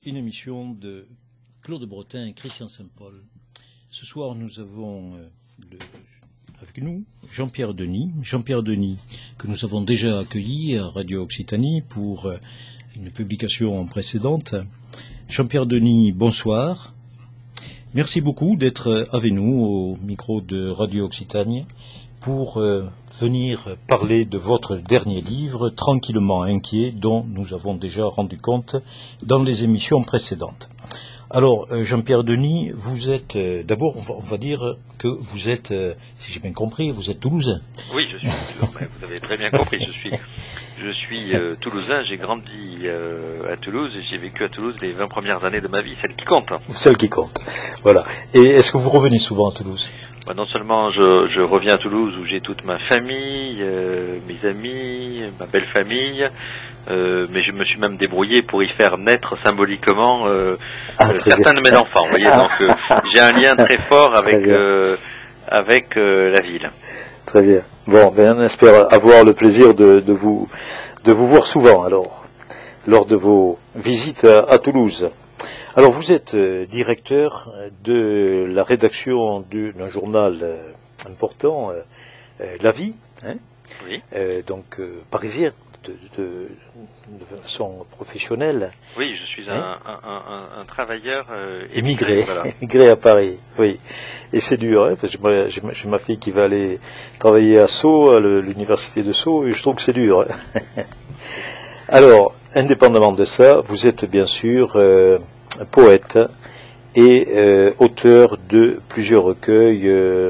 Une émission de Claude Bretin et Christian Saint-Paul. Ce soir, nous avons avec nous Jean-Pierre Denis. Jean-Pierre Denis, que nous avons déjà accueilli à Radio Occitanie pour une publication précédente. Jean-Pierre Denis, bonsoir. Merci beaucoup d'être avec nous au micro de Radio Occitanie pour venir parler de votre dernier livre, Tranquillement inquiet, dont nous avons déjà rendu compte dans les émissions précédentes. Alors, Jean-Pierre Denis, vous êtes, d'abord, on va dire que vous êtes, si j'ai bien compris, vous êtes toulousain. Oui, je suis toulousain, vous avez très bien compris, je suis toulousain, j'ai grandi à Toulouse et j'ai vécu à Toulouse les 20 premières années de ma vie, celles qui comptent. Celles qui comptent, voilà. Et est-ce que vous revenez souvent à Toulouse ? Non seulement je reviens à Toulouse où j'ai toute ma famille, mes amis, ma belle famille, mais je me suis même débrouillé pour y faire naître symboliquement certains de mes enfants. Vous voyez, donc j'ai un lien très fort avec la ville. Très bien. Bon, on espère avoir le plaisir de vous voir souvent alors, lors de vos visites à Toulouse. Alors vous êtes directeur de la rédaction d'un journal important, La Vie, hein, oui. Donc parisien, de façon professionnelle. Oui, je suis un travailleur émigré, voilà. Émigré à Paris, oui. Et c'est dur, hein, parce que moi, j'ai ma fille qui va aller travailler à Sceaux, à l'université de Sceaux, et je trouve que c'est dur. Hein. Alors, indépendamment de ça, vous êtes bien sûr poète et auteur de plusieurs recueils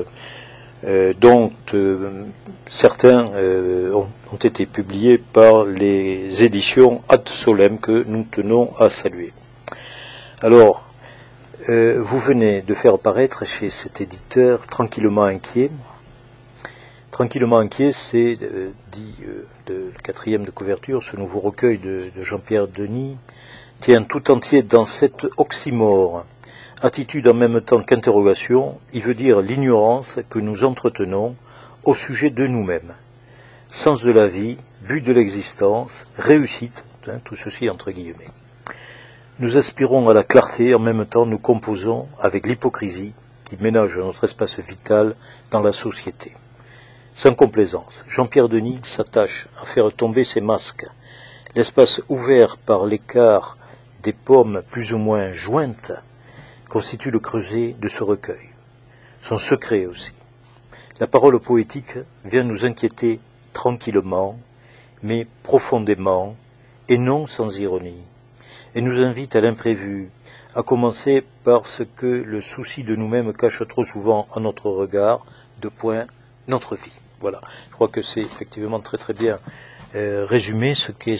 dont certains ont été publiés par les éditions Ad Solem que nous tenons à saluer. Alors, vous venez de faire paraître chez cet éditeur Tranquillement inquiet. Tranquillement inquiet, c'est dit le quatrième de couverture, ce nouveau recueil de Jean-Pierre Denis tient tout entier dans cet oxymore. Attitude en même temps qu'interrogation, il veut dire l'ignorance que nous entretenons au sujet de nous-mêmes. Sens de la vie, but de l'existence, réussite, hein, tout ceci entre guillemets. Nous aspirons à la clarté, en même temps nous composons avec l'hypocrisie qui ménage notre espace vital dans la société. Sans complaisance, Jean-Pierre Denis s'attache à faire tomber ses masques. L'espace ouvert par l'écart des pommes plus ou moins jointes constitue le creuset de ce recueil. Son secret aussi. La parole poétique vient nous inquiéter tranquillement, mais profondément, et non sans ironie, et nous invite à l'imprévu, à commencer par ce que le souci de nous-mêmes cache trop souvent à notre regard, notre vie. Voilà, je crois que c'est effectivement très très bien résumé ce qu'est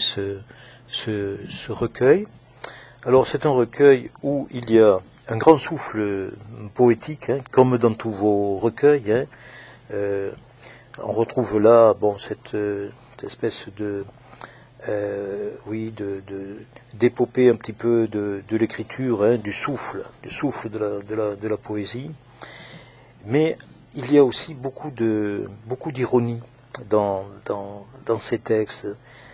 ce recueil. Alors c'est un recueil où il y a un grand souffle poétique, hein, comme dans tous vos recueils. Hein. On retrouve là cette espèce d'épopée un petit peu de l'écriture, hein, du souffle de la poésie. Mais il y a aussi beaucoup d'ironie dans ces textes.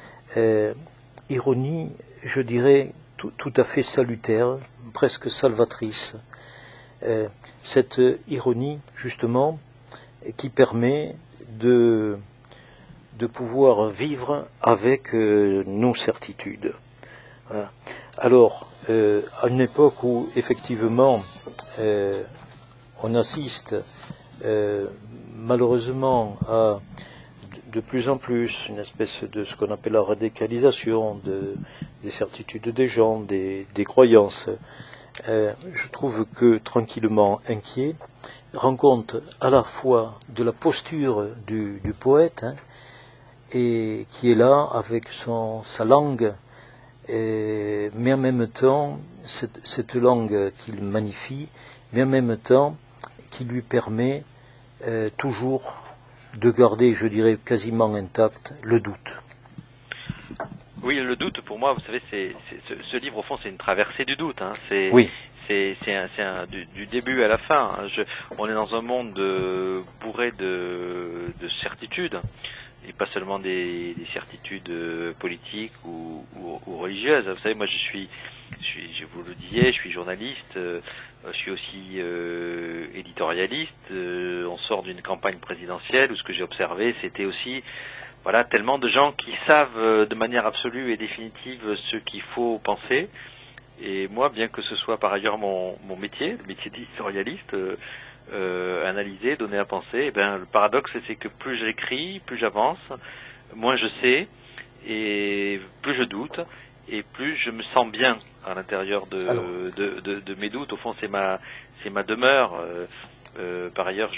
Ironie, je dirais, tout à fait salutaire, presque salvatrice. Cette ironie, justement, qui permet de pouvoir vivre avec nos certitudes. Voilà. Alors, à une époque où, effectivement, on assiste malheureusement à de plus en plus une espèce de ce qu'on appelle la radicalisation des certitudes des gens, des croyances. Je trouve que Tranquillement inquiet rend compte à la fois de la posture du poète, hein, et qui est là avec sa langue, mais en même temps cette langue qu'il magnifie, mais en même temps qui lui permet toujours de garder, je dirais, quasiment intact le doute. Oui, le doute, pour moi, vous savez, ce livre, au fond, c'est une traversée du doute. Hein. Oui. C'est du début à la fin. On est dans un monde bourré de certitudes. et pas seulement des certitudes politiques ou religieuses. Vous savez, moi je vous le disais, je suis journaliste, je suis aussi éditorialiste. On sort d'une campagne présidentielle où ce que j'ai observé, c'était aussi voilà tellement de gens qui savent de manière absolue et définitive ce qu'il faut penser. Et moi, bien que ce soit par ailleurs mon métier, le métier d'éditorialiste, analyser, donner à penser, eh ben, le paradoxe c'est que plus j'écris, plus j'avance, moins je sais, et plus je doute, et plus je me sens bien à l'intérieur de mes doutes. Au fond, c'est ma demeure. Par ailleurs,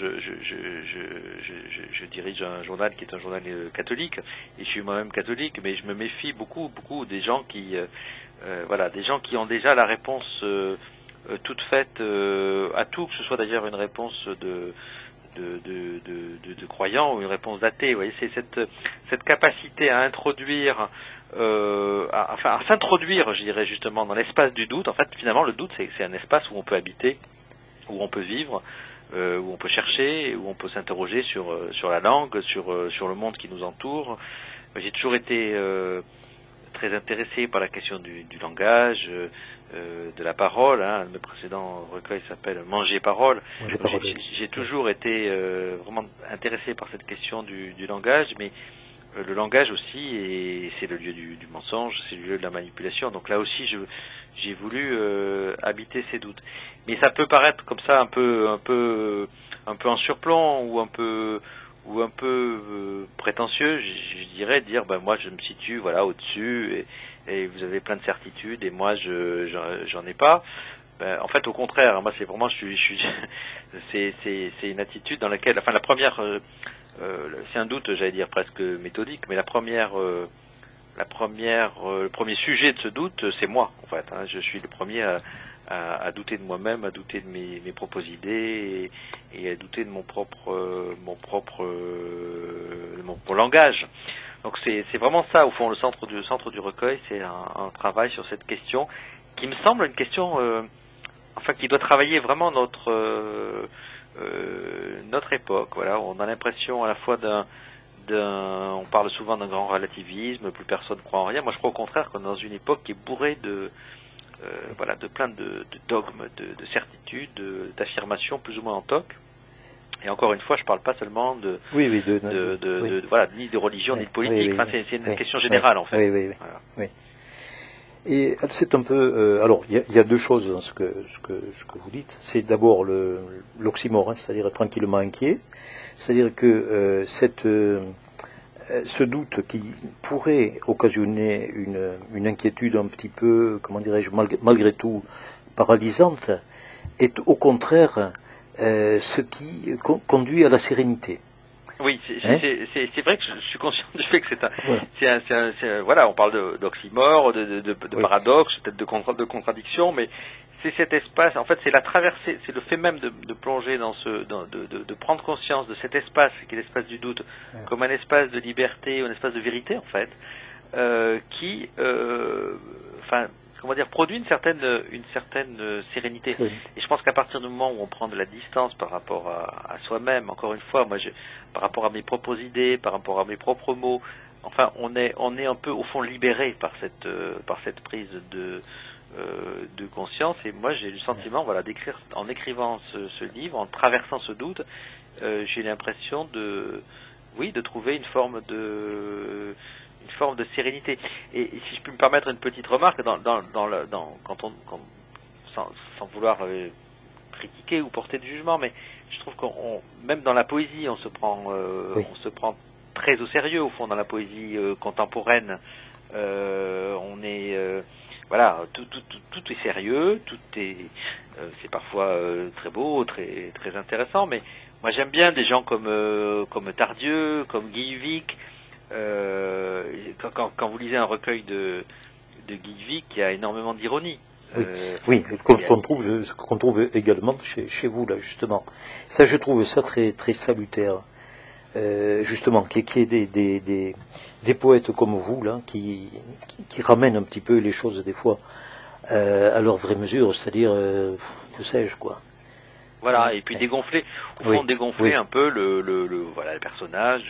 je dirige un journal qui est un journal catholique, et je suis moi-même catholique, mais je me méfie beaucoup des gens qui voilà, des gens qui ont déjà la réponse toute faite à tout, que ce soit d'ailleurs une réponse de croyants ou une réponse d'athée. Vous voyez, c'est cette capacité à introduire, à s'introduire, je dirais justement, dans l'espace du doute. En fait, finalement, le doute, c'est un espace où on peut habiter, où on peut vivre, où on peut chercher, où on peut s'interroger sur la langue, sur le monde qui nous entoure. J'ai toujours été très intéressé par la question du langage, de la parole. Un de mes précédents recueils s'appelle Manger parole. J'ai toujours été vraiment intéressé par cette question du langage, mais le langage aussi, et c'est le lieu du mensonge, c'est le lieu de la manipulation. Donc là aussi, j'ai voulu habiter ces doutes. Mais ça peut paraître comme ça un peu en surplomb ou un peu prétentieux, je dirais dire ben moi je me situe voilà au-dessus et vous avez plein de certitudes et moi j'en ai pas. Ben, en fait au contraire, moi c'est vraiment c'est une attitude dans laquelle enfin la première c'est un doute j'allais dire presque méthodique, mais le premier sujet de ce doute c'est moi en fait, hein. Je suis le premier à douter de moi-même, à douter de mes propres idées et à douter de mon langage. Donc c'est vraiment ça au fond le centre du recueil, c'est un travail sur cette question qui me semble une question enfin qui doit travailler vraiment notre époque. Voilà, on a l'impression à la fois on parle souvent d'un grand relativisme, plus personne ne croit en rien. Moi je crois au contraire qu'on est dans une époque qui est bourrée de voilà, de plein de dogmes, de certitudes, d'affirmations plus ou moins en toc. Et encore une fois, je ne parle pas seulement voilà, ni de religion ni de politique. Enfin, c'est une question générale en fait. Oui. Et c'est un peu. Alors, il y a deux choses dans ce que vous dites. C'est d'abord l'oxymore, c'est-à-dire tranquillement inquiet. C'est-à-dire que ce doute qui pourrait occasionner une inquiétude un petit peu, comment dirais-je, malgré tout paralysante, est au contraire ce qui conduit à la sérénité. Oui, c'est vrai que je suis conscient du fait que voilà, on parle d'oxymore, de paradoxe, peut-être de contradiction, mais c'est cet espace, en fait, c'est la traversée, c'est le fait même de plonger dans de prendre conscience de cet espace, qui est l'espace du doute, comme un espace de liberté, un espace de vérité, en fait, qui, enfin, comment dire, produit une certaine sérénité. Et je pense qu'à partir du moment où on prend de la distance par rapport à soi-même, encore une fois, par rapport à mes propres idées, par rapport à mes propres mots, enfin, on est un peu au fond libéré par cette prise de conscience. Et moi j'ai le sentiment voilà d'écrire, en écrivant ce livre, en traversant ce doute, j'ai l'impression de trouver une forme de sérénité. Et si je puis me permettre une petite remarque sans vouloir critiquer ou porter de jugement, mais je trouve même dans la poésie on se prend très au sérieux au fond dans la poésie contemporaine. On est voilà, tout est sérieux, c'est parfois très beau, très très intéressant, mais moi j'aime bien des gens comme Tardieu, comme Guy Vic. Quand vous lisez un recueil de Guy Vic, il y a énormément d'ironie. Qu'on trouve également chez vous là justement. Ça, je trouve ça très très salutaire. Justement, qu'il y ait des poètes comme vous là qui ramènent un petit peu les choses des fois à leur vraie mesure, c'est-à-dire que sais-je quoi. Voilà, et puis dégonfler, au fond dégonfler un peu le personnage,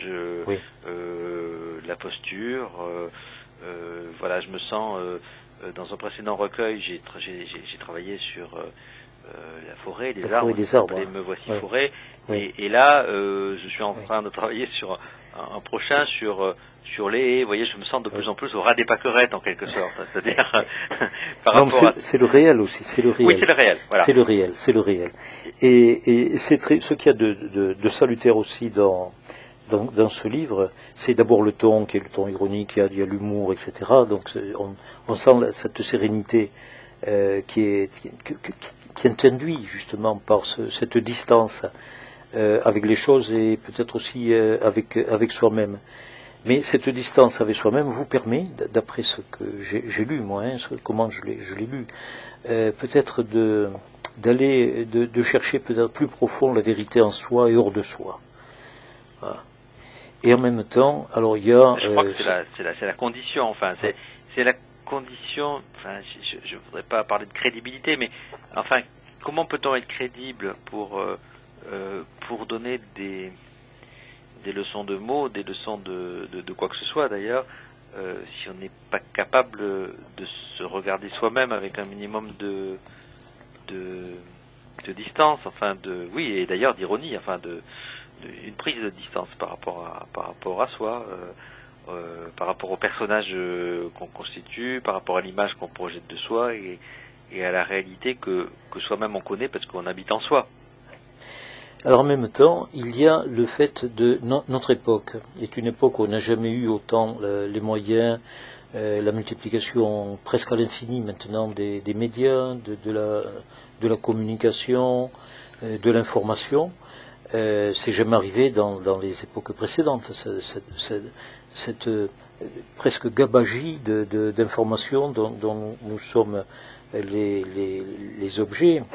la posture. Voilà, je me sens dans un précédent recueil, j'ai travaillé sur la forêt, les arbres, Me voici forêt, et là je suis en train de travailler sur un prochain sur les haies. Vous voyez, je me sens de plus en plus au ras des pâquerettes en quelque sorte, c'est-à-dire par rapport à... C'est le réel aussi, c'est le réel. Oui, c'est le réel, voilà. C'est le réel. Et c'est ce qu'il y a de salutaire aussi dans ce livre, c'est d'abord le ton, qui est le ton ironique, il y a l'humour, etc. Donc on sent cette sérénité qui est induite justement par cette distance avec les choses et peut-être aussi avec soi-même. Mais cette distance avec soi-même vous permet, d'après ce que j'ai lu moi, comment je l'ai lu, peut-être de chercher peut-être plus profond la vérité en soi et hors de soi. Voilà. Et en même temps, alors il y a... Je crois que c'est la condition, enfin, c'est la condition, enfin, je voudrais pas parler de crédibilité, mais enfin, comment peut-on être crédible pour donner des leçons de mots, des leçons de quoi que ce soit d'ailleurs, si on n'est pas capable de se regarder soi-même avec un minimum de distance, enfin et d'ailleurs d'ironie, enfin une prise de distance par rapport à soi, par rapport au personnage qu'on constitue, par rapport à l'image qu'on projette de soi et à la réalité que soi-même on connaît parce qu'on habite en soi. Alors en même temps, il y a le fait de notre époque est une époque où on n'a jamais eu autant les moyens, la multiplication presque à l'infini maintenant des médias, de la communication, de l'information. C'est jamais arrivé dans les époques précédentes, cette presque gabagie d'informations dont nous sommes les objets.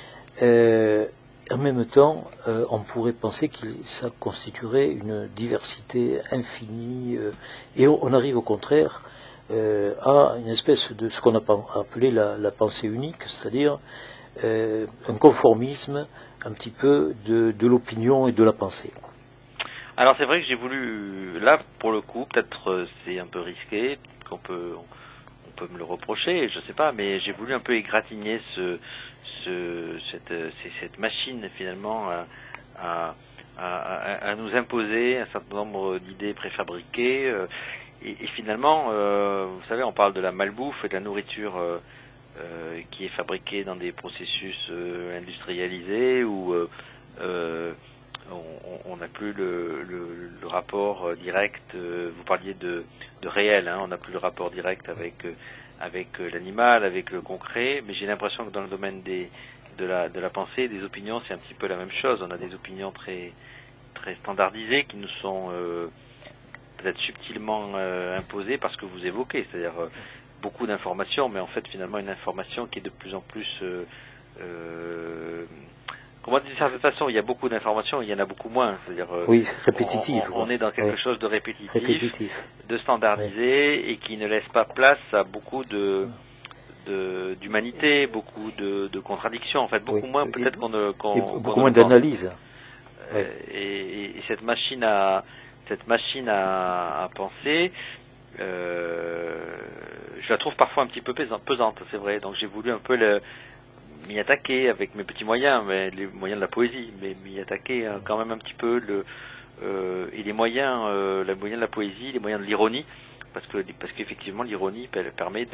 En même temps, on pourrait penser que ça constituerait une diversité infinie, et on arrive au contraire à une espèce de ce qu'on a appelé la pensée unique, c'est-à-dire un conformisme un petit peu de l'opinion et de la pensée. Alors c'est vrai que j'ai voulu, là pour le coup, peut-être c'est un peu risqué, on peut me le reprocher, je sais pas, mais j'ai voulu un peu égratigner cette machine finalement à nous imposer un certain nombre d'idées préfabriquées et finalement vous savez, on parle de la malbouffe et de la nourriture qui est fabriquée dans des processus industrialisés où on n'a plus le rapport direct, vous parliez de réel, hein, on n'a plus le rapport direct avec l'animal, avec le concret, mais j'ai l'impression que dans le domaine de la pensée, des opinions, c'est un petit peu la même chose. On a des opinions très très standardisées qui nous sont peut-être subtilement imposées par ce que vous évoquez, c'est-à-dire beaucoup d'informations, mais en fait finalement une information qui est de plus en plus comment dire, d'une certaine façon, il y a beaucoup d'informations, il y en a beaucoup moins. C'est-à-dire, répétitif. On est dans quelque chose de répétitif, de standardisé, et qui ne laisse pas place à beaucoup d'humanité, beaucoup de contradictions. En fait, beaucoup moins peut-être beaucoup moins d'analyse. Et cette machine à penser, je la trouve parfois un petit peu pesante, c'est vrai. Donc j'ai voulu un peu m'y attaquer avec mes petits moyens, mais les moyens de la poésie, mais m'y attaquer quand même un petit peu et les moyens de la poésie, les moyens de l'ironie, parce qu'effectivement l'ironie permet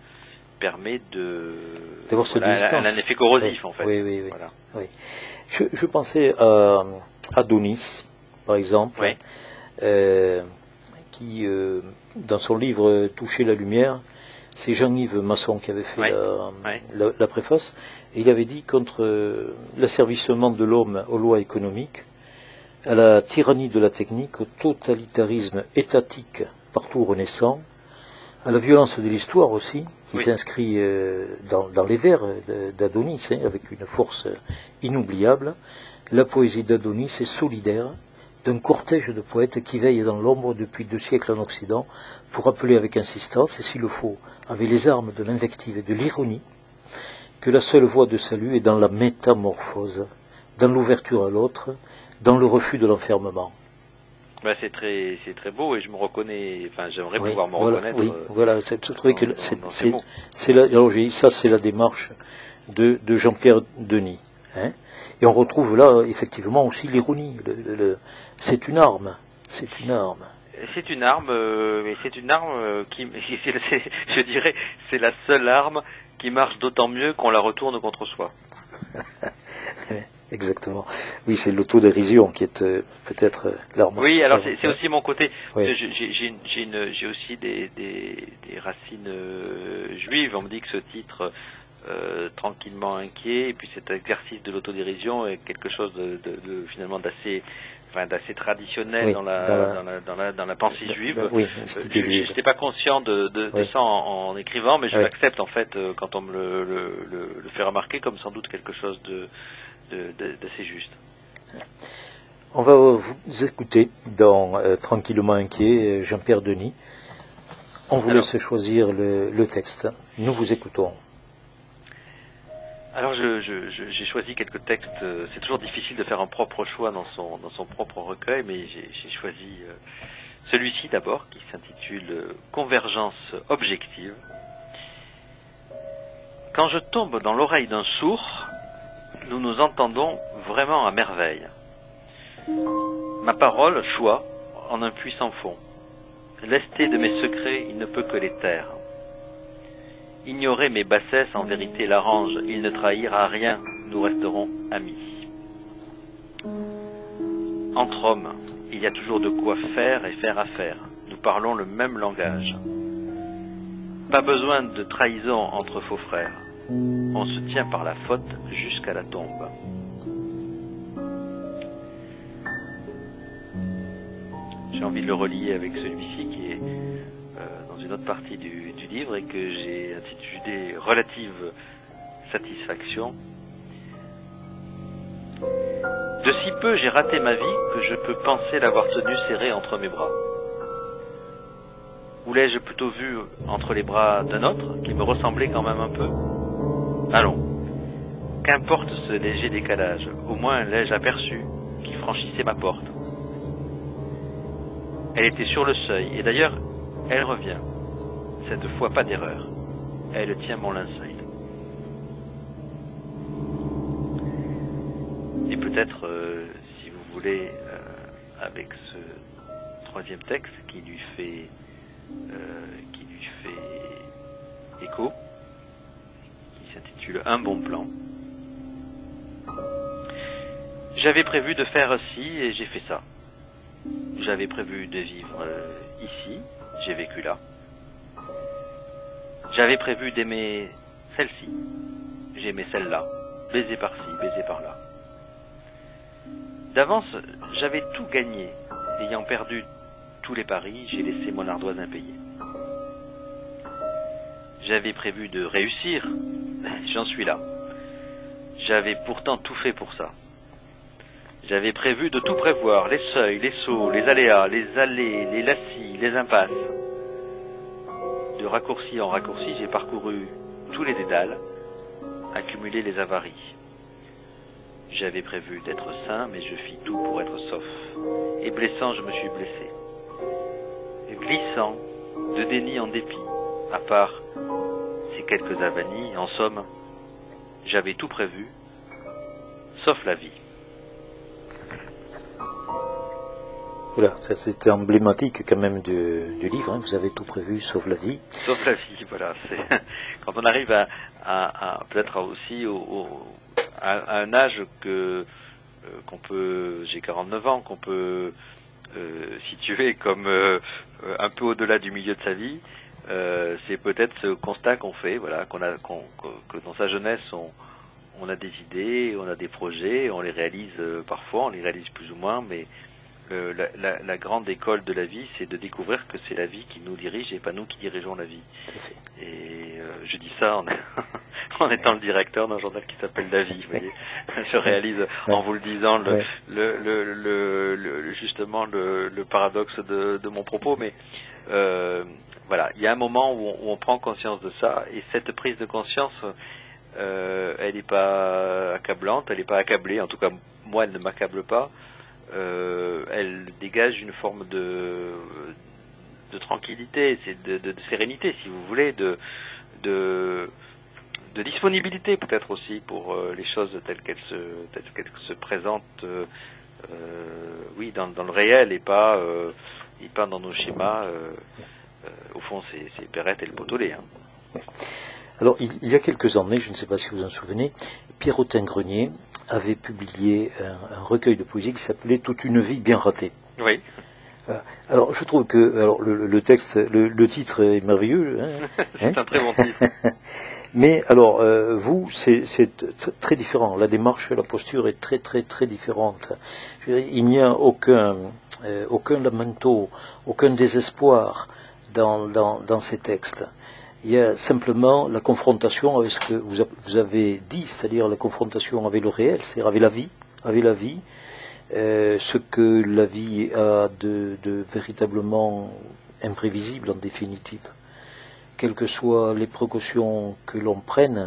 d'avoir cette distance. Un effet corrosif en fait. Oui. Voilà. Oui. Je pensais à Adonis, par exemple, qui dans son livre Toucher la lumière, c'est Jean-Yves Masson qui avait fait la préface, et il avait dit contre l'asservissement de l'homme aux lois économiques, à la tyrannie de la technique, au totalitarisme étatique partout renaissant, à la violence de l'histoire aussi, qui s'inscrit dans les vers d'Adonis, avec une force inoubliable. La poésie d'Adonis est solidaire d'un cortège de poètes qui veillent dans l'ombre depuis 2 siècles en Occident pour appeler avec insistance, et s'il le faut, avec les armes de l'invective et de l'ironie, que la seule voie de salut est dans la métamorphose dans l'ouverture à l'autre, dans le refus de l'enfermement. Ben, c'est très beau et je me reconnais, enfin j'aimerais Oui, pouvoir me voilà, reconnaître. oui, voilà, c'est alors j'ai dit ça, c'est la démarche de Jean-Pierre Denis. Hein, et on retrouve là effectivement aussi l'ironie. C'est une arme, c'est une arme. C'est une arme, mais c'est une arme qui, je dirais, c'est la seule arme qui marche d'autant mieux qu'on la retourne contre soi. Exactement. Oui, c'est l'autodérision qui est peut-être l'arme. Oui, alors c'est aussi mon côté. Oui. J'ai aussi des racines juives. On me dit que ce titre, tranquillement inquiet, et puis cet exercice de l'autodérision est quelque chose de finalement d'assez traditionnel, oui, dans la pensée juive. Oui, je n'étais pas conscient de ça en écrivant, mais je l'accepte en fait quand on me le fait remarquer comme sans doute quelque chose d'assez juste. On va vous écouter dans Tranquillement inquiet, Jean-Pierre Denis. On vous laisse choisir le texte. Nous vous écoutons. Alors j'ai choisi quelques textes. C'est toujours difficile de faire un propre choix dans son propre recueil, mais j'ai choisi celui-ci d'abord, qui s'intitule Convergence objective. Quand je tombe dans l'oreille d'un sourd, nous nous entendons vraiment à merveille. Ma parole choit en un puissant fond. Lesté de mes secrets, il ne peut que les taire. Ignorer mes bassesses en vérité l'arrange, il ne trahira rien, nous resterons amis. Entre hommes, il y a toujours de quoi faire et faire affaire. Nous parlons le même langage. Pas besoin de trahison entre faux frères. On se tient par la faute jusqu'à la tombe. J'ai envie de le relier avec celui-ci qui est dans une autre partie du livre et que j'ai intitulé Relative satisfaction. De si peu j'ai raté ma vie que je peux penser l'avoir tenue serrée entre mes bras. Ou l'ai-je plutôt vue entre les bras d'un autre qui me ressemblait quand même un peu? Allons, qu'importe ce léger décalage, au moins l'ai-je aperçu qui franchissait ma porte. Elle était sur le seuil, et d'ailleurs, elle revient. Cette fois, pas d'erreur. Elle tient mon linceul. Et peut-être, si vous voulez, avec ce troisième texte qui lui fait écho, qui s'intitule Un bon plan. J'avais prévu de faire ci et j'ai fait ça. J'avais prévu de vivre ici, j'ai vécu là. J'avais prévu d'aimer celle-ci, j'ai aimé celle-là, baiser par-ci, baiser par-là. D'avance, j'avais tout gagné. Ayant perdu tous les paris, j'ai laissé mon ardoise impayée. J'avais prévu de réussir, j'en suis là. J'avais pourtant tout fait pour ça. J'avais prévu de tout prévoir, les seuils, les sauts, les aléas, les allées, les lacis, les impasses. De raccourci en raccourci, j'ai parcouru tous les dédales, accumulé les avaries. J'avais prévu d'être sain, mais je fis tout pour être sauf. Et blessant, je me suis blessé. Glissant, de déni en dépit, à part ces quelques avanies, en somme, j'avais tout prévu, sauf la vie. Voilà, ça c'était emblématique quand même du livre, hein. Vous avez tout prévu, sauf la vie. Sauf la vie, voilà. Quand on arrive à peut-être aussi à un âge qu'on peut, j'ai 49 ans, qu'on peut situer comme un peu au-delà du milieu de sa vie, c'est peut-être ce constat qu'on fait, voilà, que dans sa jeunesse on a des idées, on a des projets, on les réalise parfois, on les réalise plus ou moins, mais la grande école de la vie, c'est de découvrir que c'est la vie qui nous dirige et pas nous qui dirigeons la vie. Et je dis ça en étant le directeur d'un journal qui s'appelle La Vie. Vous voyez, je réalise en vous le disant justement le paradoxe de mon propos, mais voilà, il y a un moment où on prend conscience de ça, et cette prise de conscience, elle n'est pas accablante, elle n'est pas accablée, en tout cas moi, elle ne m'accable pas. Elle dégage une forme de tranquillité, de sérénité, si vous voulez, de disponibilité peut-être aussi pour les choses telles qu'elles se présentent, oui, dans le réel et pas dans nos schémas. Au fond, c'est Perrette et le Potolet. Hein. Alors, il y a quelques années, je ne sais pas si vous vous en souvenez, Pierrotin-Grenier avait publié un recueil de poésie qui s'appelait Toute une vie bien ratée. Oui. Alors, je trouve que le texte, le titre est merveilleux. Hein, c'est un très bon titre. Mais alors, vous, c'est très différent. La démarche, la posture est très, très, très différente. Je veux dire, il n'y a aucun lamento, aucun désespoir dans ces textes. Il y a simplement la confrontation avec ce que vous avez dit, c'est-à-dire la confrontation avec le réel, c'est-à-dire avec la vie, ce que la vie a de véritablement imprévisible en définitive. Quelles que soient les précautions que l'on prenne,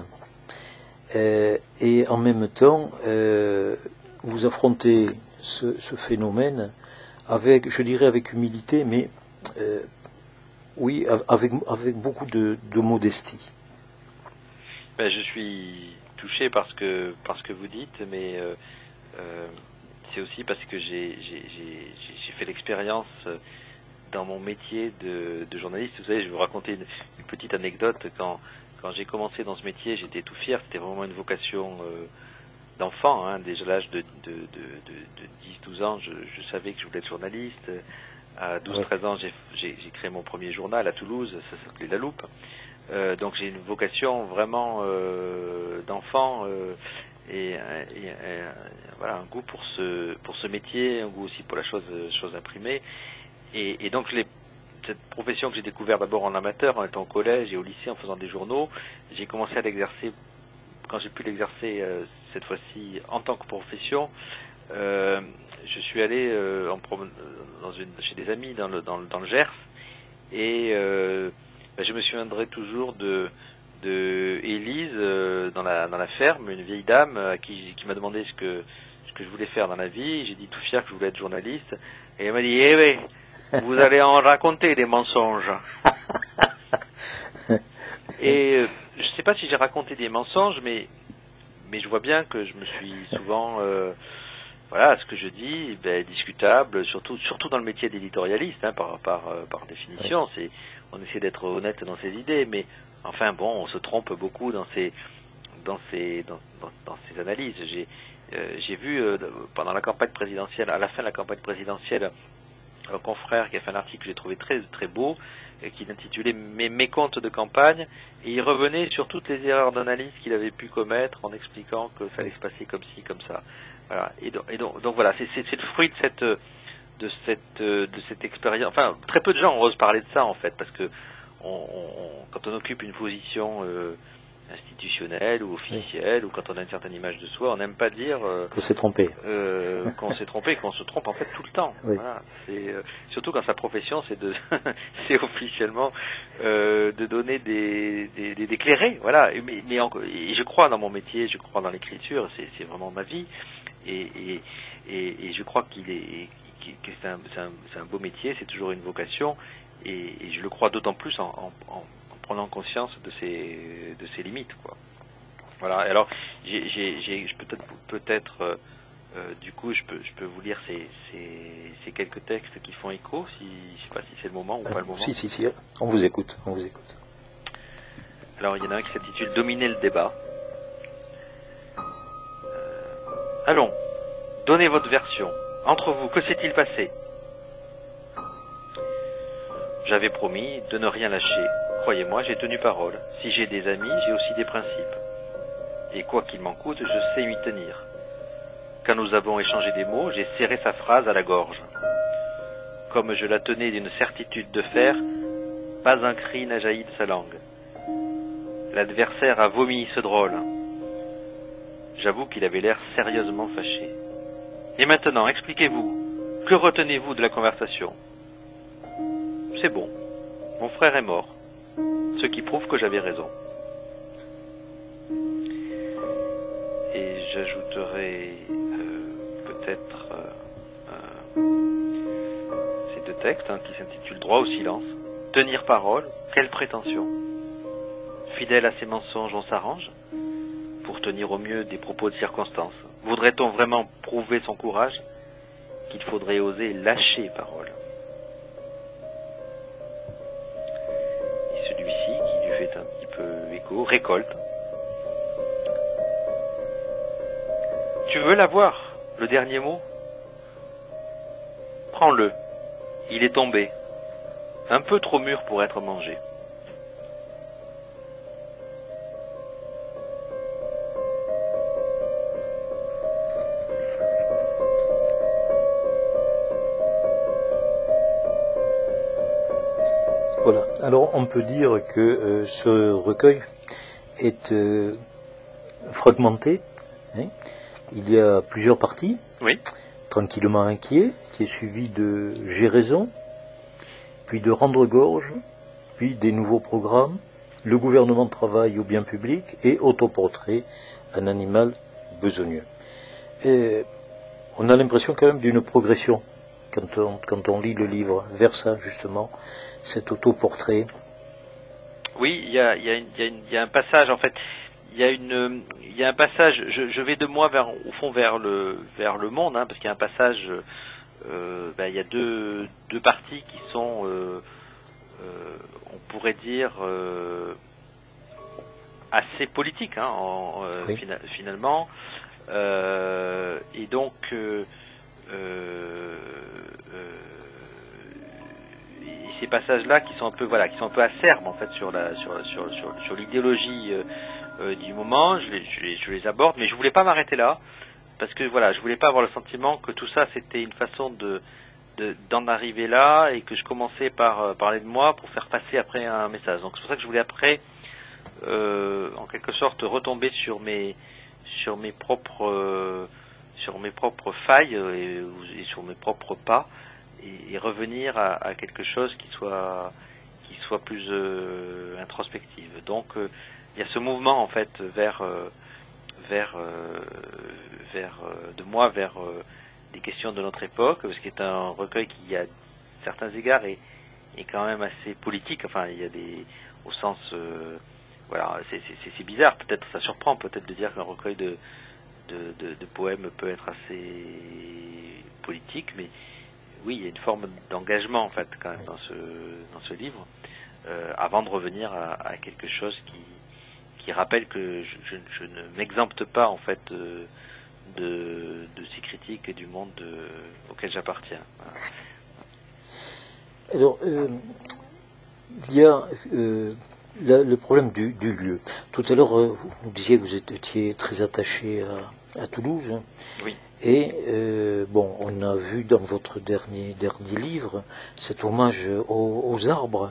et en même temps, vous affrontez ce phénomène avec, je dirais avec humilité, mais oui, avec beaucoup de modestie. Ben, je suis touché par ce que vous dites, mais c'est aussi parce que j'ai fait l'expérience dans mon métier de journaliste. Vous savez, je vais vous raconter une petite anecdote. Quand j'ai commencé dans ce métier, j'étais tout fier. C'était vraiment une vocation d'enfant. Hein. Déjà à l'âge de 10-12 ans, je savais que je voulais être journaliste. À 12-13 ans, j'ai créé mon premier journal à Toulouse, ça s'appelait La Loupe. Donc j'ai une vocation vraiment d'enfant et voilà, un goût pour ce métier, un goût aussi pour la chose imprimée. Et donc cette profession que j'ai découvert d'abord en amateur, en étant au collège et au lycée, en faisant des journaux, j'ai commencé à l'exercer, quand j'ai pu l'exercer cette fois-ci en tant que profession. Je suis allé chez des amis dans le Gers et je me souviendrai toujours de Élise dans la ferme, une vieille dame qui m'a demandé ce que je voulais faire dans la vie. J'ai dit tout fier que je voulais être journaliste et elle m'a dit vous allez en raconter des mensonges. Et je ne sais pas si j'ai raconté des mensonges, mais je vois bien que je me suis souvent voilà, ce que je dis, discutable, surtout dans le métier d'éditorialiste, hein, par définition. On essaie d'être honnête dans ses idées, mais enfin bon, on se trompe beaucoup dans ses analyses. J'ai vu pendant la campagne présidentielle, à la fin de la campagne présidentielle, un confrère qui a fait un article que j'ai trouvé très très beau, qui l'intitulait mes comptes de campagne, et il revenait sur toutes les erreurs d'analyse qu'il avait pu commettre en expliquant qu'il fallait se passer comme ci, comme ça. Voilà. Et donc voilà, c'est le fruit de cette expérience. Enfin, très peu de gens osent parler de ça en fait, parce que quand on occupe une position institutionnelle ou officielle, ou quand on a une certaine image de soi, on n'aime pas dire qu'on s'est trompé, qu'on s'est trompé, qu'on se trompe en fait tout le temps. Oui. Voilà. Surtout quand sa profession c'est officiellement de donner d'éclairer. Voilà. Mais je crois dans mon métier, je crois dans l'écriture, c'est vraiment ma vie. Et je crois que c'est un beau métier, c'est toujours une vocation, et je le crois d'autant plus en prenant conscience de ses limites, quoi. Voilà. Alors peut-être du coup je peux vous lire ces quelques textes qui font écho, je sais pas si c'est le moment ou pas le moment. Si, on vous écoute. Alors il y en a un qui s'intitule Dominer le débat. Allons, donnez votre version. Entre vous, que s'est-il passé? J'avais promis de ne rien lâcher. Croyez-moi, j'ai tenu parole. Si j'ai des amis, j'ai aussi des principes. Et quoi qu'il m'en coûte, je sais m'y tenir. Quand nous avons échangé des mots, j'ai serré sa phrase à la gorge. Comme je la tenais d'une certitude de fer, pas un cri n'a jailli de sa langue. L'adversaire a vomi ce drôle. J'avoue qu'il avait l'air sérieusement fâché. Et maintenant, expliquez-vous. Que retenez-vous de la conversation? C'est bon. Mon frère est mort. Ce qui prouve que j'avais raison. Et j'ajouterai peut-être ces deux textes qui s'intitulent Droit au silence. Tenir parole, quelle prétention. Fidèle à ses mensonges, on s'arrange pour tenir au mieux des propos de circonstance. Voudrait-on vraiment prouver son courage qu'il faudrait oser lâcher parole. Et celui-ci, qui lui fait un petit peu écho, récolte. Tu veux l'avoir, le dernier mot? Prends-le. Il est tombé. Un peu trop mûr pour être mangé. Voilà. Alors on peut dire que ce recueil est fragmenté. Hein. Il y a plusieurs parties. Oui. Tranquillement inquiet, qui est suivi de J'ai raison, puis de Rendre gorge, puis des nouveaux programmes, Le gouvernement travaille au bien public et Autoportrait, un animal besogneux. Et on a l'impression quand même d'une progression quand on lit le livre vers ça justement, cet autoportrait. Oui, il y a un passage en fait. Il y a un passage. Je vais de moi au fond vers le monde, parce qu'il y a un passage. Il y a deux parties qui sont, on pourrait dire, assez politiques, Oui. finalement. Et donc. Ces passages-là qui sont un peu acerbes en fait sur l'idéologie du moment, je les aborde, mais je voulais pas m'arrêter là parce que je voulais pas avoir le sentiment que tout ça c'était une façon d'en arriver là et que je commençais par parler de moi pour faire passer après un message. Donc c'est pour ça que je voulais après en quelque sorte retomber sur mes propres failles et sur mes propres pas. Et revenir à quelque chose qui soit plus introspective. Donc il y a ce mouvement en fait vers des questions de notre époque, parce qu'il est un recueil qui à certains égards est quand même assez politique. Enfin il y a au sens c'est bizarre, peut-être ça surprend peut-être de dire qu'un recueil de poèmes peut être assez politique, mais oui, il y a une forme d'engagement en fait quand même dans ce livre, avant de revenir à quelque chose qui rappelle que je ne m'exempte pas en fait de ces critiques et du monde auquel j'appartiens. Voilà. Alors, il y a le problème du lieu. Tout à l'heure, vous disiez que vous étiez très attaché à Toulouse. Oui. Et on a vu dans votre dernier livre cet hommage aux arbres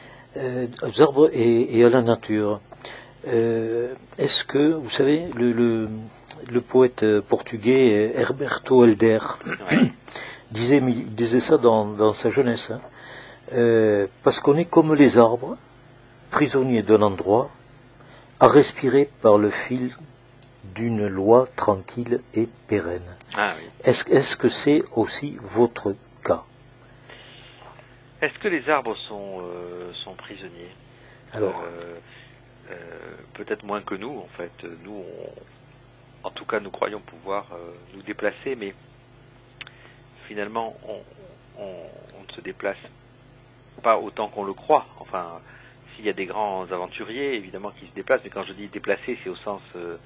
et à la nature. Est-ce que, vous savez, le poète portugais Herberto Helder disait ça dans sa jeunesse, parce qu'on est comme les arbres, prisonniers d'un endroit, à respirer par le fil d'une loi tranquille et pérenne. Ah, oui. Est-ce que c'est aussi votre cas? Est-ce que les arbres sont prisonniers? Alors, peut-être moins que nous, en fait. Nous, en tout cas, nous croyons pouvoir nous déplacer, mais finalement, on ne se déplace pas autant qu'on le croit. Enfin, s'il y a des grands aventuriers, évidemment, qui se déplacent, mais quand je dis déplacer, c'est au sens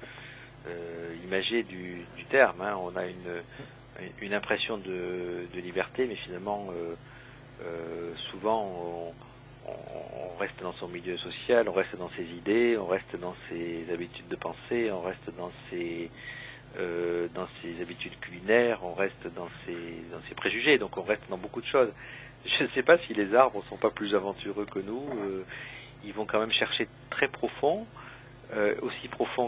imagé du terme. On a une impression de liberté, mais finalement, souvent, on reste dans son milieu social, on reste dans ses idées, on reste dans ses habitudes de pensée, on reste dans ses habitudes culinaires, on reste dans ses préjugés, donc on reste dans beaucoup de choses. Je ne sais pas si les arbres ne sont pas plus aventureux que nous, ils vont quand même chercher très profond, aussi profond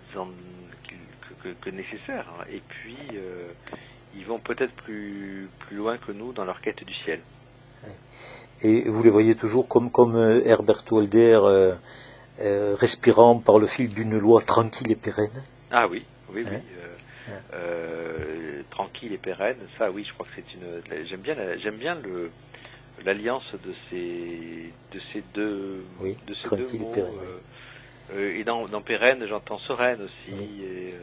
que nécessaire, et puis ils vont peut-être plus loin que nous dans leur quête du ciel. Et vous les voyez toujours comme Herberto Helder, respirant par le fil d'une loi tranquille et pérenne? Ah oui, oui, hein? oui. tranquille et pérenne. Ça, oui, je crois que c'est j'aime bien l'alliance de ces deux mots. Et dans pérenne, j'entends sereine aussi. Oui. Et,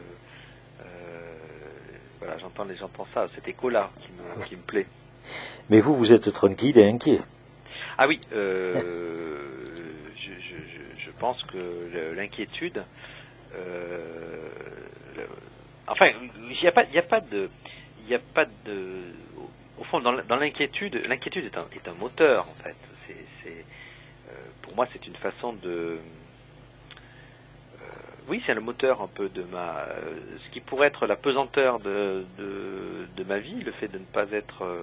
voilà, j'entends ça, cet écho-là qui me plaît. Mais vous êtes tranquille et inquiet. Ah oui, je pense que l'inquiétude, enfin, il n'y a pas de, au fond, dans l'inquiétude est un moteur en fait. Pour moi, c'est une façon de, oui, c'est le moteur un peu de ce qui pourrait être la pesanteur de ma vie, le fait de ne pas être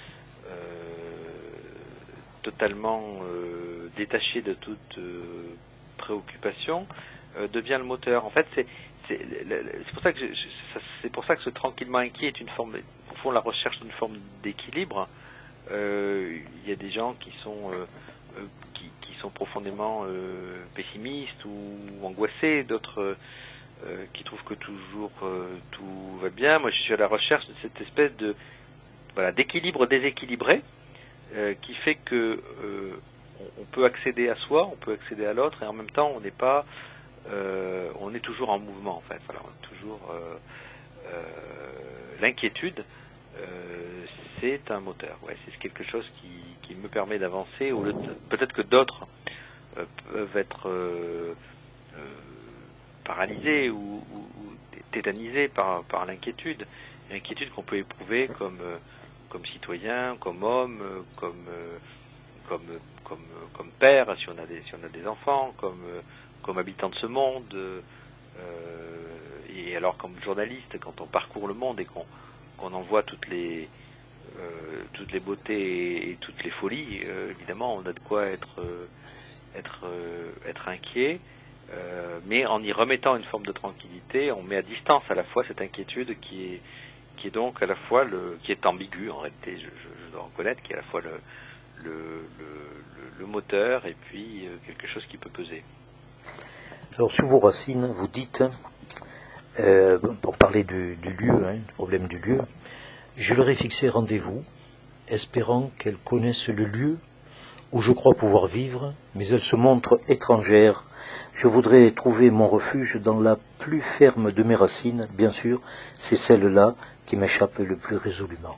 totalement détaché de toute préoccupation, devient le moteur. En fait, c'est pour ça que ce tranquillement inquiet est une forme, au fond, la recherche d'une forme d'équilibre. Il y a des gens qui sont profondément pessimistes ou angoissés, d'autres qui trouvent que toujours tout va bien. Moi, je suis à la recherche de cette espèce de d'équilibre déséquilibré qui fait que on peut accéder à soi, on peut accéder à l'autre, et en même temps on est toujours en mouvement en fait. Voilà, on est toujours l'inquiétude, c'est un moteur. Ouais, c'est quelque chose qui me permet d'avancer. Peut-être que d'autres peuvent être paralysés ou tétanisés par l'inquiétude. L'inquiétude qu'on peut éprouver comme citoyen, comme homme, comme père, si on a des enfants, comme habitant de ce monde, et alors comme journaliste, quand on parcourt le monde et qu'on en voit toutes les beautés et toutes les folies, évidemment, on a de quoi être inquiet, mais en y remettant une forme de tranquillité, on met à distance à la fois cette inquiétude qui est donc à la fois qui est ambigu en réalité, je dois reconnaître, qui est à la fois le moteur et puis quelque chose qui peut peser. Alors sur vos racines, vous dites, pour parler du lieu, du problème du lieu, je leur ai fixé rendez-vous, espérant qu'elles connaissent le lieu où je crois pouvoir vivre, mais elles se montrent étrangères. Je voudrais trouver mon refuge dans la plus ferme de mes racines, bien sûr, c'est celle-là qui m'échappe le plus résolument.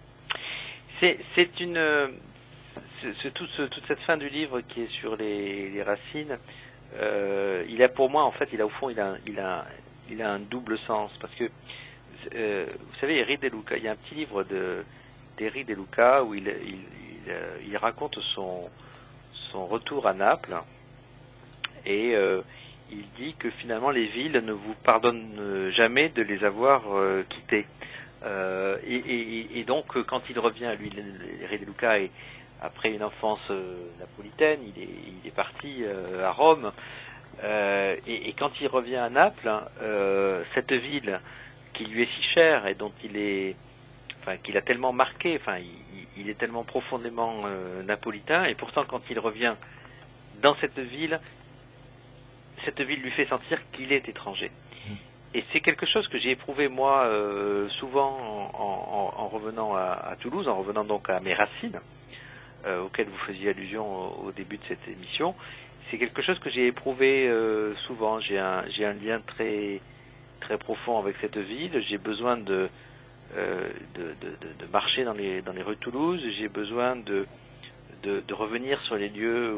Toute cette fin du livre qui est sur les racines, il a pour moi, en fait, il a un double sens, parce que, vous savez, Eri De Luca, il y a un petit livre d'Eri De Luca où il raconte son retour à Naples, et il dit que finalement les villes ne vous pardonnent jamais de les avoir quittées. Et donc, quand il revient, lui, Eri De Luca, après une enfance napolitaine, il est parti à Rome, et quand il revient à Naples, cette ville qui lui est si chère et dont qu'il a tellement marqué, il est tellement profondément napolitain, et pourtant quand il revient dans cette ville lui fait sentir qu'il est étranger. Et c'est quelque chose que j'ai éprouvé moi souvent en revenant à Toulouse, en revenant donc à mes racines, auxquelles vous faisiez allusion au début de cette émission. C'est quelque chose que j'ai éprouvé souvent. J'ai un lien très très profond avec cette ville. J'ai besoin de marcher dans les rues de Toulouse. J'ai besoin de revenir sur les lieux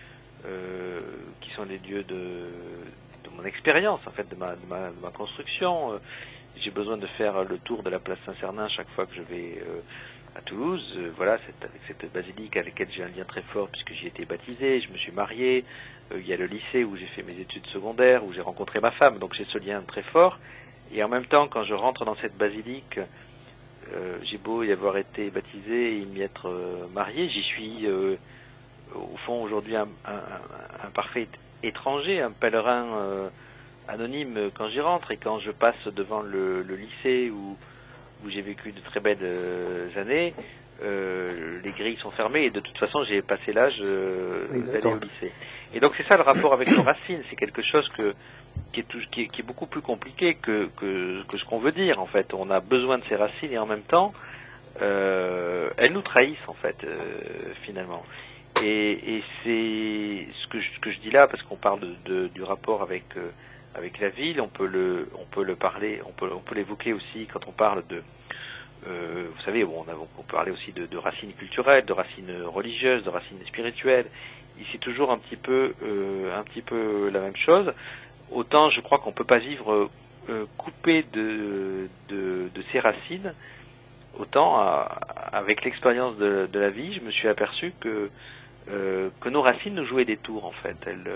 qui sont les lieux de mon expérience, en fait, de ma construction. J'ai besoin de faire le tour de la place Saint-Cernin chaque fois que je vais à Toulouse. Voilà, avec cette basilique à laquelle j'ai un lien très fort puisque j'y ai été baptisé, je me suis marié. Il y a le lycée où j'ai fait mes études secondaires, où j'ai rencontré ma femme, donc j'ai ce lien très fort. Et en même temps, quand je rentre dans cette basilique, j'ai beau y avoir été baptisé et m'y être marié, j'y suis au fond aujourd'hui un parfait étranger, un pèlerin anonyme quand j'y rentre. Et quand je passe devant le lycée où j'ai vécu de très belles années, les grilles sont fermées et de toute façon j'ai passé l'âge d'aller au lycée. Et donc c'est ça le rapport avec nos racines, c'est quelque chose que qui est beaucoup plus compliqué que ce qu'on veut dire en fait. On a besoin de ces racines et en même temps, elles nous trahissent en fait finalement. Et c'est ce que je dis là parce qu'on parle du rapport avec la ville. On peut l'évoquer aussi quand on parle de vous savez, bon, on peut parler aussi de racines culturelles, de racines religieuses, de racines spirituelles. Et c'est toujours un petit peu la même chose. Autant je crois qu'on peut pas vivre coupé de ses racines. Autant avec l'expérience de la vie, je me suis aperçu que nos racines nous jouaient des tours en fait.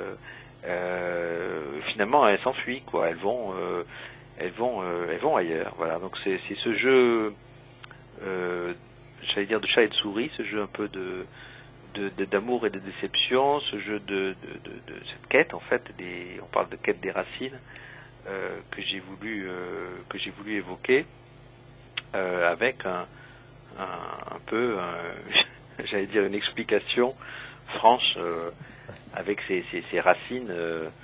Finalement, elles s'enfuient quoi. Elles vont ailleurs. Voilà. Donc c'est ce jeu, j'allais dire de chat et de souris, ce jeu un peu d'amour et de déception, ce jeu de cette quête en fait. On parle de quête des racines que j'ai voulu évoquer avec un peu j'allais dire une explication franche avec ces racines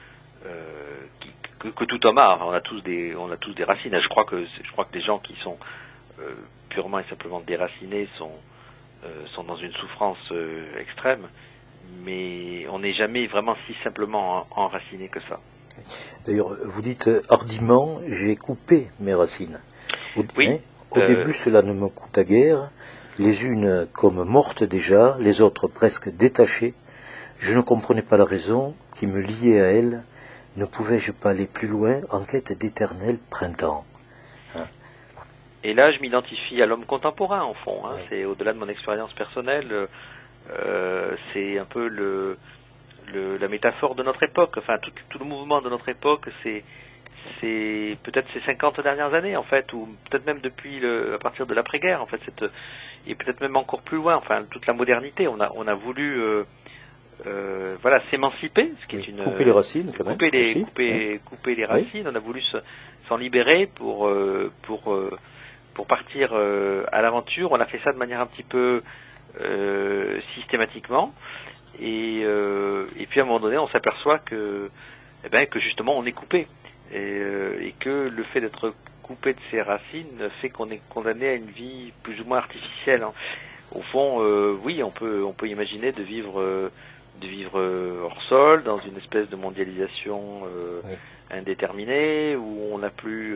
que tout homme a. Enfin, on a tous des racines. Je crois que les gens qui sont purement et simplement déracinés sont dans une souffrance extrême, mais on n'est jamais vraiment si simplement enraciné que ça. D'ailleurs, vous dites hardiment, j'ai coupé mes racines. Oui. Hein, au début, cela ne me coûta guère, les unes comme mortes déjà, les autres presque détachées. Je ne comprenais pas la raison qui me liait à elles. Ne pouvais-je pas aller plus loin en quête d'éternel printemps? Et là, je m'identifie à l'homme contemporain, en fond. Hein. Oui. C'est au-delà de mon expérience personnelle. C'est un peu la métaphore de notre époque. Enfin, tout le mouvement de notre époque, c'est peut-être ces 50 dernières années, en fait, ou peut-être même depuis à partir de l'après-guerre, en fait, et peut-être même encore plus loin. Enfin, toute la modernité. On a voulu voilà, s'émanciper, ce qui est une couper les racines, quand même. Couper les racines. Oui. On a voulu s'en libérer pour partir à l'aventure. On a fait ça de manière un petit peu systématiquement, et puis à un moment donné, on s'aperçoit que justement on est coupé, et que le fait d'être coupé de ses racines fait qu'on est condamné à une vie plus ou moins artificielle. Hein. Au fond, oui, on peut imaginer de vivre hors sol, dans une espèce de mondialisation indéterminée, où on n'a plus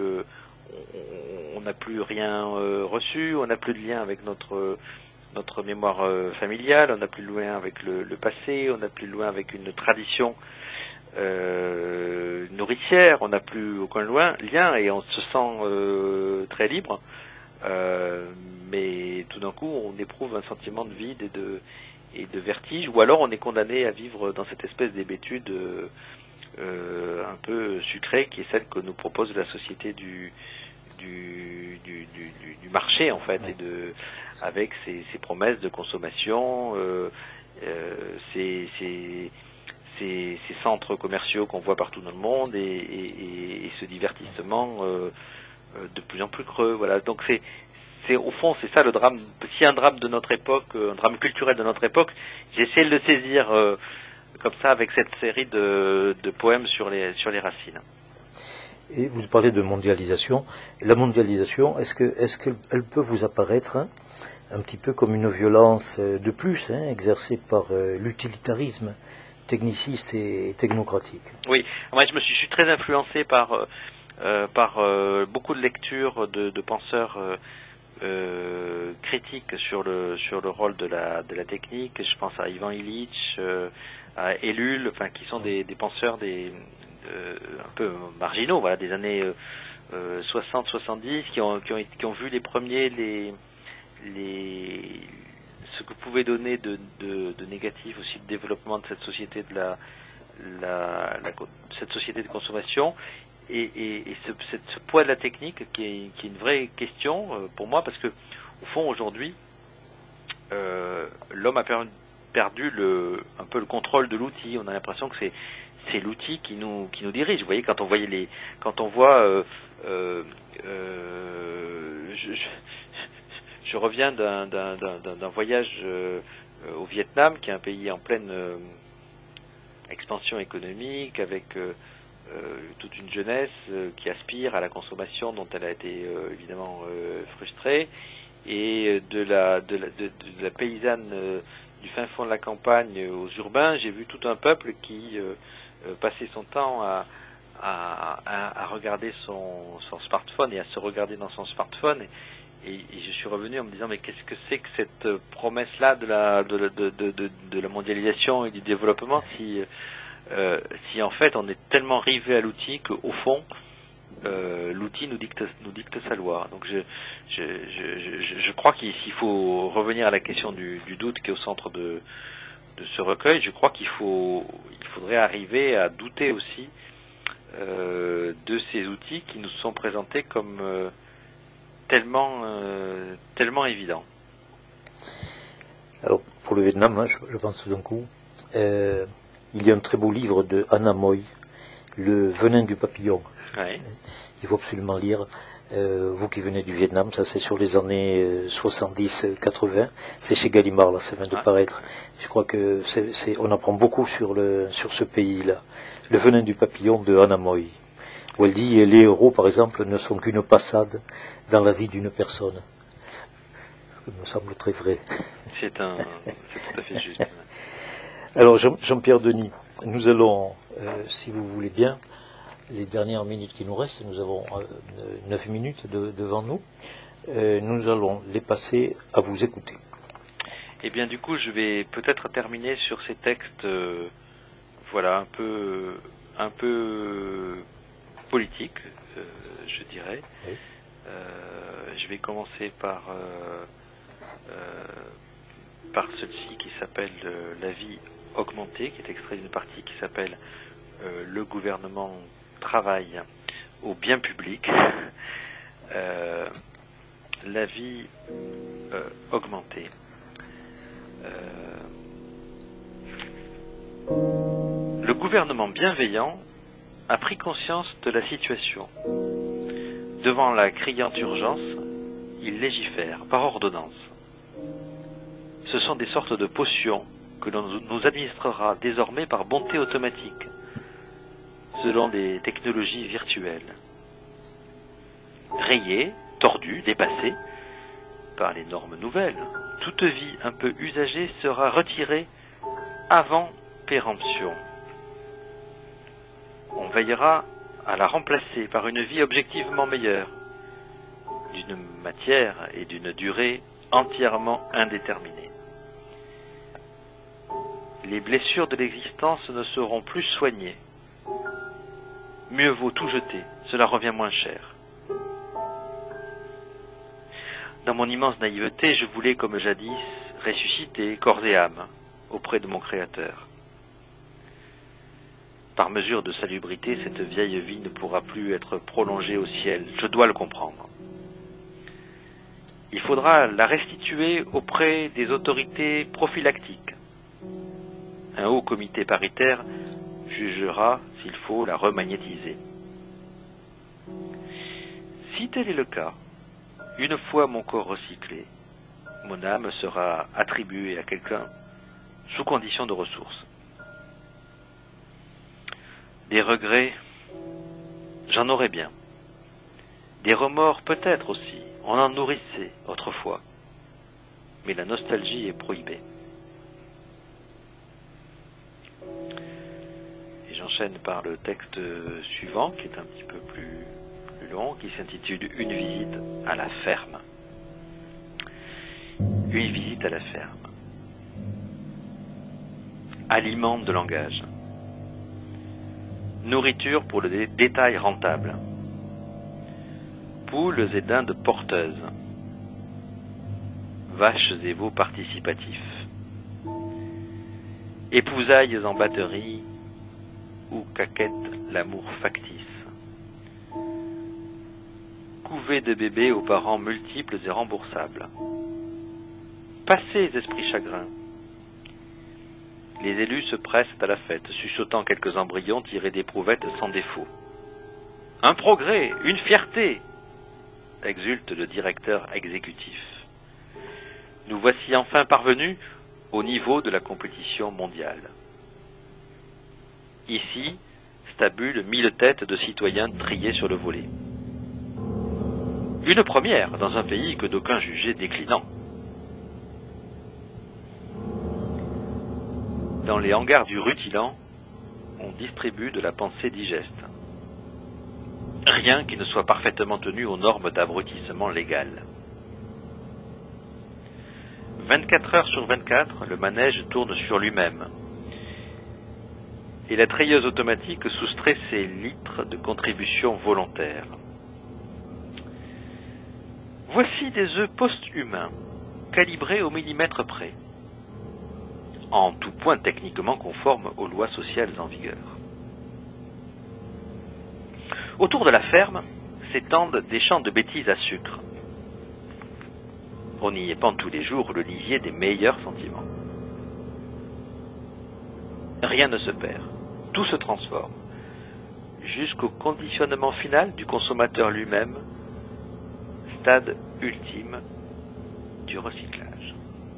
rien reçu, on n'a plus de lien avec notre mémoire familiale, on n'a plus de lien avec le passé, on n'a plus de lien avec une tradition nourricière, on n'a plus aucun lien et on se sent très libre, mais tout d'un coup on éprouve un sentiment de vide et de vertige, ou alors on est condamné à vivre dans cette espèce d'hébétude un peu sucrée qui est celle que nous propose la société du marché en fait, et avec ses promesses de consommation, ces centres commerciaux qu'on voit partout dans le monde, et ce divertissement de plus en plus creux. Voilà. Donc au fond, c'est ça le drame. Si un drame de notre époque, un drame culturel de notre époque, j'essaie de le saisir comme ça avec cette série de poèmes sur les racines. Et vous parlez de mondialisation. La mondialisation, est-ce qu'elle peut vous apparaître un petit peu comme une violence de plus, exercée par l'utilitarisme techniciste et technocratique? Oui, moi je suis très influencé par beaucoup de lectures de penseurs critiques sur le rôle de la technique. Je pense à Ivan Illich, à Ellul, enfin qui sont des penseurs un peu marginaux, voilà, des années 60-70, qui ont vu les premiers ce que pouvait donner de négatif aussi le développement de cette société cette société de consommation, et ce poids de la technique qui est une vraie question pour moi, parce que au fond aujourd'hui l'homme a perdu un peu le contrôle de l'outil. On a l'impression que c'est l'outil qui nous dirige. Vous voyez, quand on voit je reviens d'un voyage au Vietnam, qui est un pays en pleine expansion économique, avec toute une jeunesse qui aspire à la consommation dont elle a été évidemment frustrée, et de la paysanne du fin fond de la campagne aux urbains, j'ai vu tout un peuple qui passait son temps à regarder son smartphone et à se regarder dans son smartphone, et je suis revenu en me disant, mais qu'est-ce que c'est que cette promesse-là de la mondialisation et du développement, si en fait on est tellement rivé à l'outil qu'au fond l'outil nous dicte sa loi. Donc je crois qu'il faut revenir à la question du doute qui est au centre de ce recueil. Je crois qu'il faudrait arriver à douter aussi de ces outils qui nous sont présentés comme tellement évidents. Alors pour le Vietnam, hein, je pense d'un coup, il y a un très beau livre de Anna Moy, Le venin du papillon. Ouais. Il faut absolument lire. Vous qui venez du Vietnam, ça c'est sur les années 70-80. C'est chez Gallimard, là, ça vient de paraître. Je crois que on apprend beaucoup sur ce pays-là. Le venin du papillon de Anna Moy, où elle dit, les héros, par exemple, ne sont qu'une passade dans la vie d'une personne. Ça me semble très vrai. C'est tout à fait juste. Alors, Jean-Pierre Denis, nous allons, si vous voulez bien, les dernières minutes qui nous restent, nous avons 9 minutes devant nous, nous allons les passer à vous écouter. Eh bien, du coup, je vais peut-être terminer sur ces textes, voilà, un peu politiques, je dirais. Oui. Je vais commencer par celui-ci qui s'appelle La vie augmentée, qui est extrait d'une partie qui s'appelle Le gouvernement travaille au bien public. La vie augmentée. Le gouvernement bienveillant a pris conscience de la situation. Devant la criante urgence, il légifère par ordonnance. Ce sont des sortes de potions que l'on nous administrera désormais par bonté automatique, selon des technologies virtuelles. Rayée, tordue, dépassée par les normes nouvelles, toute vie un peu usagée sera retirée avant péremption. On veillera à la remplacer par une vie objectivement meilleure, d'une matière et d'une durée entièrement indéterminée. Les blessures de l'existence ne seront plus soignées. Mieux vaut tout jeter, cela revient moins cher. Dans mon immense naïveté, je voulais, comme jadis, ressusciter corps et âme auprès de mon Créateur. Par mesure de salubrité, cette vieille vie ne pourra plus être prolongée au ciel, je dois le comprendre. Il faudra la restituer auprès des autorités prophylactiques. Un haut comité paritaire jugera s'il faut la remagnétiser. Si tel est le cas, une fois mon corps recyclé, mon âme sera attribuée à quelqu'un sous condition de ressources. Des regrets, j'en aurais bien. Des remords peut-être aussi, on en nourrissait autrefois. Mais la nostalgie est prohibée. Et j'enchaîne par le texte suivant, qui est un petit peu plus long, qui s'intitule « Une visite à la ferme ». Une visite à la ferme. Aliments de langage. Nourriture pour le détail rentable. Poules et dindes porteuses. Vaches et veaux participatifs. Épousailles en batterie ou caquette l'amour factice. Couvées de bébés aux parents multiples et remboursables. Passez, esprits chagrins. Les élus se pressent à la fête, suçotant quelques embryons tirés d'éprouvettes sans défaut. Un progrès, une fierté, exulte le directeur exécutif. Nous voici enfin parvenus au niveau de la compétition mondiale. Ici constabule 1000 têtes de citoyens triés sur le volet. Une première dans un pays que d'aucuns jugeaient déclinant. Dans les hangars du rutilant, on distribue de la pensée digeste. Rien qui ne soit parfaitement tenu aux normes d'abrutissement légal. 24 heures sur 24, le manège tourne sur lui-même. Et la treilleuse automatique soustrait ses litres de contribution volontaire. Voici des œufs post-humains, calibrés au millimètre près, en tout point techniquement conformes aux lois sociales en vigueur. Autour de la ferme s'étendent des champs de bêtises à sucre. On y épand tous les jours le lisier des meilleurs sentiments. Rien ne se perd, tout se transforme, jusqu'au conditionnement final du consommateur lui-même, stade ultime du recyclage.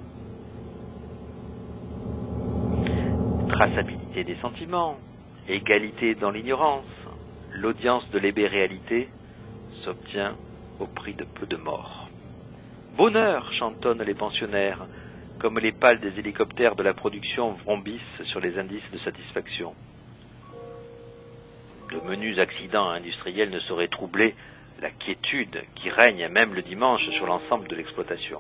Traçabilité des sentiments, égalité dans l'ignorance, l'audience de l'ébé-réalité s'obtient au prix de peu de morts. Bonheur, chantonnent les pensionnaires, comme les pales des hélicoptères de la production vrombissent sur les indices de satisfaction. De menus accidents industriels ne sauraient troubler la quiétude qui règne même le dimanche sur l'ensemble de l'exploitation.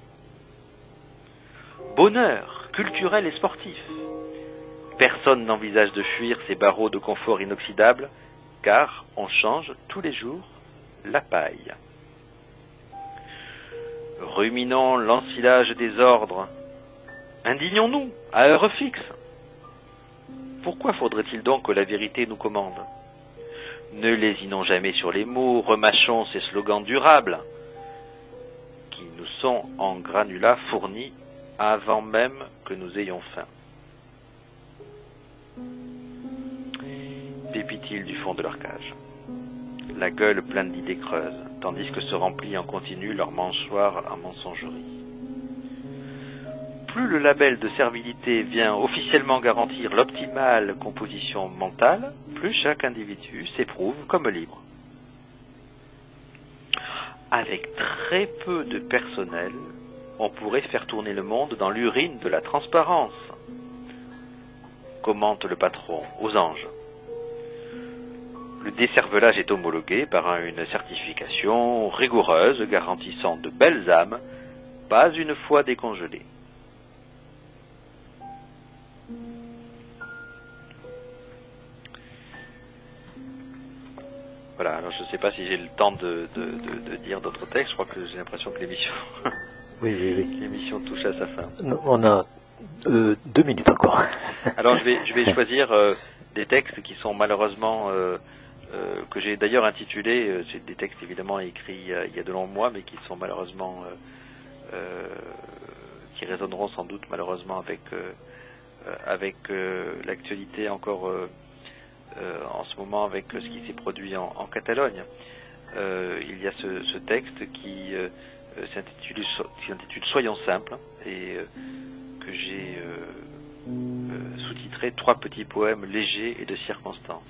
Bonheur, culturel et sportif. Personne n'envisage de fuir ces barreaux de confort inoxydable, car on change tous les jours la paille. Ruminons l'ensilage des ordres. Indignons-nous à heure fixe. Pourquoi faudrait-il donc que la vérité nous commande? Ne lésinons jamais sur les mots, remâchons ces slogans durables qui nous sont en granulats fournis avant même que nous ayons faim. Pépit-ils du fond de leur cage, la gueule pleine d'idées creuses, tandis que se remplit en continu leur mâchoire en mensonger. Plus le label de servilité vient officiellement garantir l'optimale composition mentale, plus chaque individu s'éprouve comme libre. Avec très peu de personnel, on pourrait faire tourner le monde dans l'urine de la transparence, commente le patron aux anges. Le décervelage est homologué par une certification rigoureuse garantissant de belles âmes, pas une fois décongelées. Voilà, alors je ne sais pas si j'ai le temps de dire d'autres textes, je crois que j'ai l'impression que l'émission l'émission touche à sa fin. On a 2 minutes encore. Alors je vais choisir des textes qui sont malheureusement, que j'ai d'ailleurs intitulés, c'est des textes évidemment écrits il y a de longs mois, mais qui sont malheureusement, qui résonneront sans doute malheureusement avec l'actualité encore en ce moment, avec ce qui s'est produit en Catalogne. Il y a ce texte qui s'intitule Soyons simples, et que j'ai sous-titré 3 petits poèmes légers et de circonstance.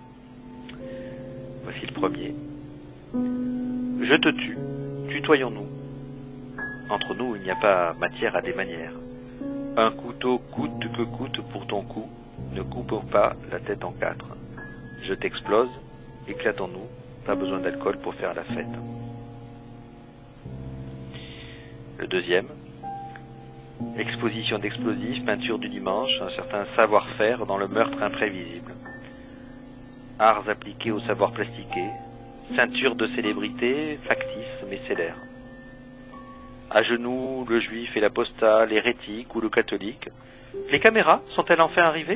Voici le premier. Je te tue, tutoyons-nous. Entre nous, il n'y a pas matière à des manières. Un couteau coûte que coûte pour ton cou, ne coupe pas la tête en 4. Je t'explose, éclatons-nous, pas besoin d'alcool pour faire la fête. Le deuxième. Exposition d'explosifs, peinture du dimanche, un certain savoir-faire dans le meurtre imprévisible. Arts appliqués au savoir plastiqué, ceinture de célébrité, factice mais célère. À genoux, le juif et l'apostat, l'hérétique ou le catholique. Les caméras sont-elles enfin arrivées?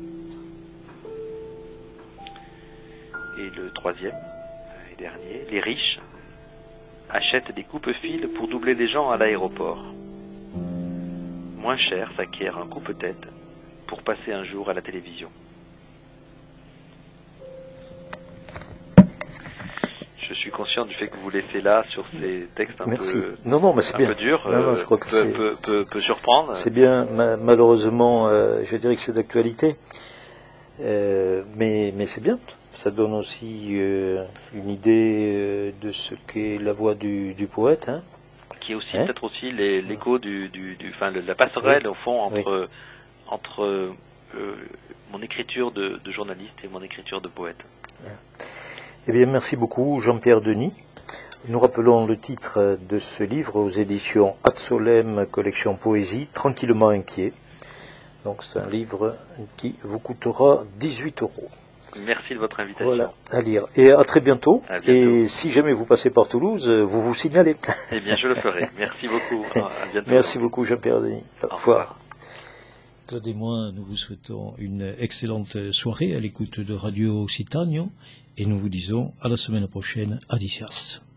Et le troisième et dernier, les riches achètent des coupe-fils pour doubler les gens à l'aéroport. Moins cher s'acquiert un coupe-tête pour passer un jour à la télévision. Je suis conscient du fait que vous laissez là sur ces textes un peu durs, je crois que peut surprendre. C'est bien, malheureusement, je dirais que c'est d'actualité. Mais c'est bien, ça donne aussi une idée de ce qu'est la voix du poète. Hein. Qui est aussi peut-être aussi l'écho la passerelle au fond entre mon écriture de journaliste et mon écriture de poète. Eh bien, merci beaucoup, Jean-Pierre Denis. Nous rappelons le titre de ce livre aux éditions Ad Solem, collection Poésie, Tranquillement inquiet. Donc, c'est un livre qui vous coûtera 18 €. Merci de votre invitation. Voilà, à lire. Et à très bientôt. À bientôt. Et si jamais vous passez par Toulouse, vous vous signalez. Eh bien, je le ferai. Merci beaucoup. À bientôt. Merci beaucoup, Jean-Pierre Denis. Au revoir. Claude et moi, nous vous souhaitons une excellente soirée à l'écoute de Radio Occitanie et nous vous disons à la semaine prochaine. Adicias.